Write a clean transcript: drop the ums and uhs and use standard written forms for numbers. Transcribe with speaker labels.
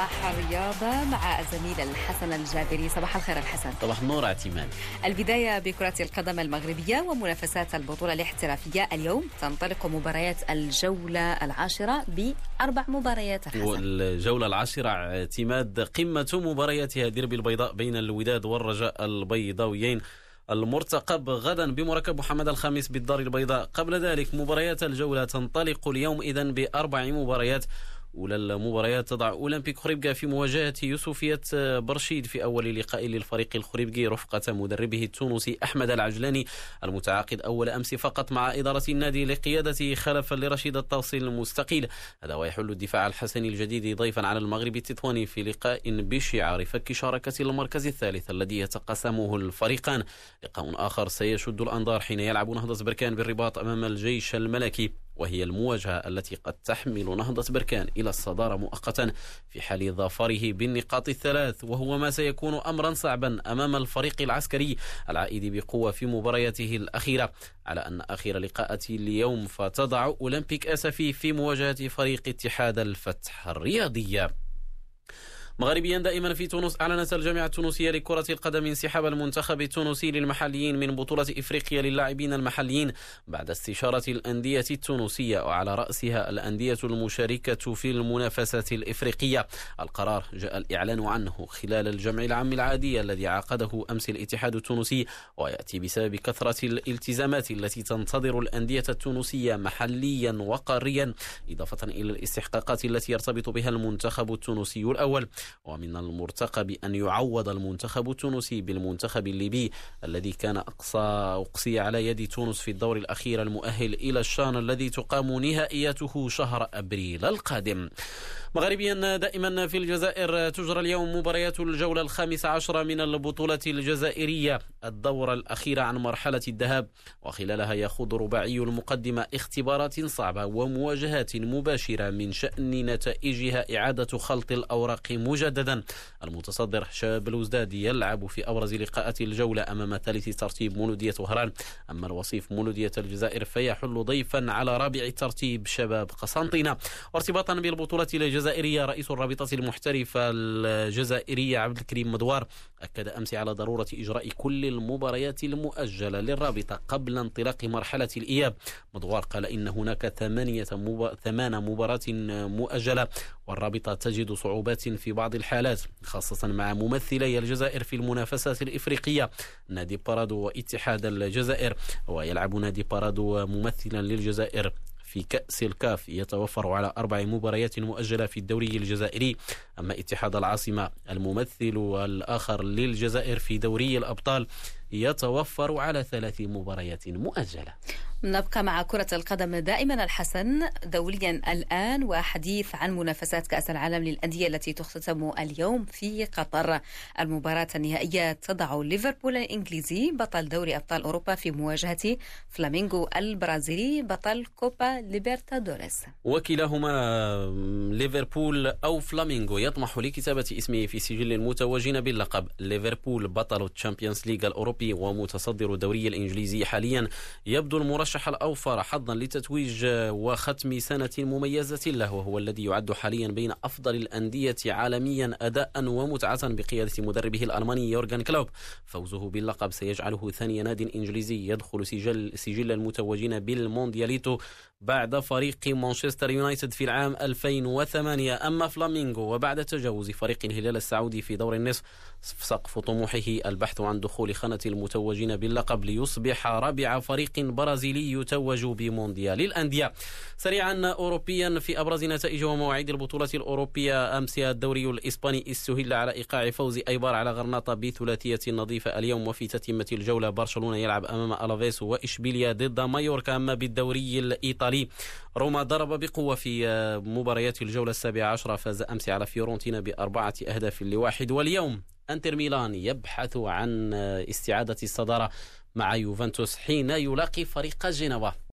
Speaker 1: صباح الرياضة مع الزميل الحسن الجابري. صباح الخير الحسن.
Speaker 2: صباح النور اعتماد.
Speaker 1: البداية بكرة القدم المغربية ومنافسات البطولة الاحترافية. اليوم تنطلق مباريات الجولة العاشرة ب4 مباريات الحسن.
Speaker 2: والجولة العاشرة اعتماد قمة مبارياتها ديربي البيضاء بين الوداد والرجاء البيضاويين المرتقب غدا بمركب محمد الخامس بالدار البيضاء. قبل ذلك مباريات الجولة تنطلق اليوم إذن ب4 مباريات. أولى المباريات تضع أولمبيك خريبكا في مواجهة يوسفية برشيد في أول لقاء للفريق الخريبكي رفقة مدربه التونسي أحمد العجلاني المتعاقد أول أمس فقط مع إدارة النادي لقيادته خلفا لرشيد التوصيل المستقيل. هذا ويحل الدفاع الحسني الجديد ضيفا على المغرب التطواني في لقاء بشعار فك شاركة المركز الثالث الذي يتقاسمه الفريقان. لقاء آخر سيشد الأنظار حين يلعب نهضة بركان بالرباط أمام الجيش الملكي، وهي المواجهة التي قد تحمل نهضة بركان إلى الصدارة مؤقتا في حال ظفره بالنقاط الثلاث، وهو ما سيكون أمرا صعبا أمام الفريق العسكري العائد بقوة في مبارياته الأخيرة. على أن آخر لقاءات اليوم فتضع أولمبيك أسفي في مواجهة فريق اتحاد الفتح الرياضية. مغربيا دائما في تونس، أعلنت الجامعة التونسية لكرة القدم انسحاب المنتخب التونسي للمحليين من بطولة إفريقيا للاعبين المحليين بعد استشارة الأندية التونسية وعلى رأسها الأندية المشاركة في المنافسات الإفريقية. القرار جاء الإعلان عنه خلال الجمع العام العادي الذي عقده أمس الاتحاد التونسي، ويأتي بسبب كثرة الالتزامات التي تنتظر الأندية التونسية محليا وقاريا، إضافة إلى الاستحقاقات التي يرتبط بها المنتخب التونسي الأول. ومن المرتقب أن يعوض المنتخب التونسي بالمنتخب الليبي الذي كان أقصي على يد تونس في الدور الأخير المؤهل إلى الشان الذي تقام نهائيته شهر أبريل القادم. مغربيا دائما في الجزائر، تجرى اليوم مباريات الجولة 15 من البطولة الجزائرية الدورة الأخيرة عن مرحلة الذهاب، وخلالها يخوض رباعي المقدمة اختبارات صعبة ومواجهات مباشرة من شأن نتائجها إعادة خلط الأوراق مجددا. المتصدر شباب الوزداد يلعب في أبرز لقاءات الجولة أمام ثالث ترتيب مولودية وهران، أما الوصيف مولودية الجزائر فيحل ضيفا على رابع الترتيب شباب قسنطينة. وارتباطا بالبطولة الجزائرية، رئيس الرابطة المحترفة الجزائرية عبد الكريم مدوار أكد أمس على ضرورة إجراء كل المباريات المؤجلة للرابطة قبل انطلاق مرحلة الإياب. مدوار قال إن هناك 8 مباريات مؤجلة، والرابطة تجد صعوبات في بعض الحالات خاصة مع ممثلي الجزائر في المنافسات الإفريقية نادي بارادو واتحاد الجزائر. ويلعب نادي بارادو ممثلا للجزائر في كأس الكاف يتوفر على 4 مباريات مؤجلة في الدوري الجزائري، أما اتحاد العاصمة الممثل الآخر للجزائر في دوري الأبطال يتوفر على 3 مباريات مؤجلة.
Speaker 1: نبقى مع كرة القدم دائما الحسن دوليا الآن، وحديث عن منافسات كأس العالم للأندية التي تختتم اليوم في قطر. المباراة النهائية تضع ليفربول الإنجليزي بطل دوري أبطال أوروبا في مواجهة فلامينغو البرازيلي بطل كوبا ليبرتادوريس.
Speaker 2: وكلاهما ليفربول أو فلامينغو يطمح لكتابة اسمه في سجل المتوجين باللقب. ليفربول بطل الشامبيونز ليغ الأوروبي ومتصدر الدوري الإنجليزي حاليا، يبدو المرشح الأوفر حظا لتتويج وختم سنة مميزة له، وهو الذي يعد حاليا بين أفضل الأندية عالميا أداء ومتعة بقيادة مدربه الألماني يورغن كلوب. فوزه باللقب سيجعله ثاني ناد إنجليزي يدخل سجل المتوجين بالموندياليتو بعد فريق مانشستر يونايتد في العام 2008. أما فلامينغو وبعد تجاوز فريق الهلال السعودي في دور النصف، سقف طموحه البحث عن دخول خانة المتوجين باللقب ليصبح رابع فريق برازيلي يتوج بمونديال الأندية. سريعا أوروبيا، في أبرز نتائج ومواعيد البطولة الأوروبية أمس الدوري الإسباني استهل على إيقاع فوز أيبار على غرناطة بثلاثية نظيفة اليوم. وفي تتمة الجولة برشلونة يلعب أمام ألافيس وإشبيليا ضد مايوركا. أما بالدوري الإيطالي، روما ضرب بقوة في مباريات الجولة 17، فاز أمس على فيورنتينا ب4-1. واليوم انتر ميلان يبحث عن استعادة الصدارة مع يوفنتوس حين يلاقي فريق جنوا.